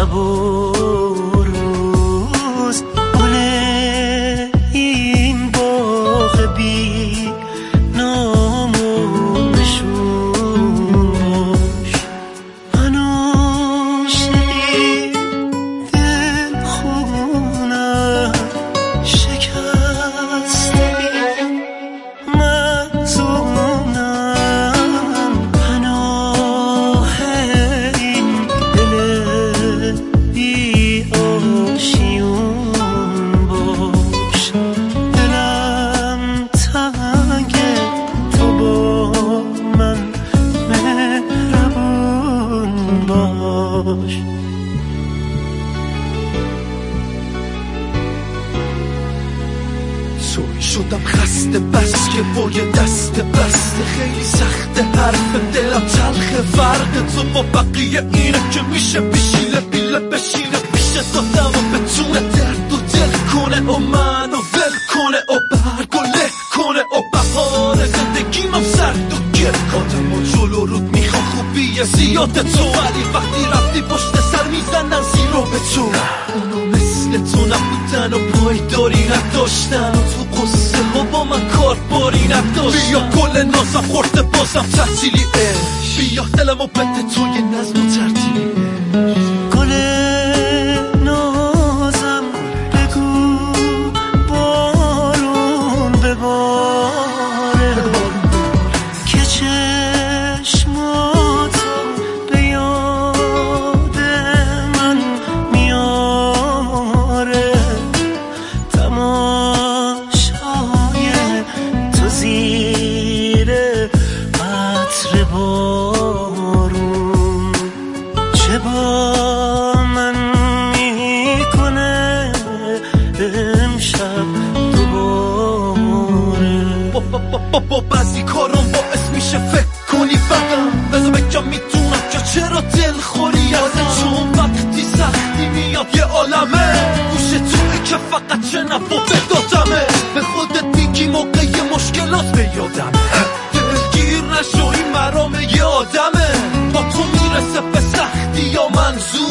شب و روز گل این باغ بی نام و نشون باش. من عاشقی دل خونم شکسته مظلومم، پناه این دل بی آشیون باش. دلم تنگه تو با من مهربون باش. توی شدم خسته بس که با یه دست بسته خیلی سخته حرف دلم تلخه. فرق تو با بقیه اینه که میشه بشیله بیله بشینه پیش دادم و بتونه درد و دل کنه و منو ول کنه و برگ و له کنه و بهار زندگیمم سرد و گرد کادم و جلو رود میخوام خوبیه زیاد تو، ولی وقتی رفتی پشت سر میزنن زیرو به تو. اونو مثل تو نبودن و پایداری نداشتن و تو قصه ها با من کار باری نداشتن. بیا گل نازم خورده بازم تعطیلی عشق، بیا دلمو بده تو یه نظم و ترتیبی گل نازم بگو بارون بباره که چشماتو به یاد من میاره. تماشای تو زیر عطر بارون چه با من میکنه امشب دوباره. با بعضی کارم باعث میشه فکر کنی بدم، بذار بگم میتونم که چرا دل خوری ازه، چون وقتی سختی میاد یه عالمه گوش توی که فقط شنف و بدادمه. به خودت میگی موقع مشکلات به یادمه، دلگیر نشو این مرام یه آدمه، با تو میرسه به سختی یا منظور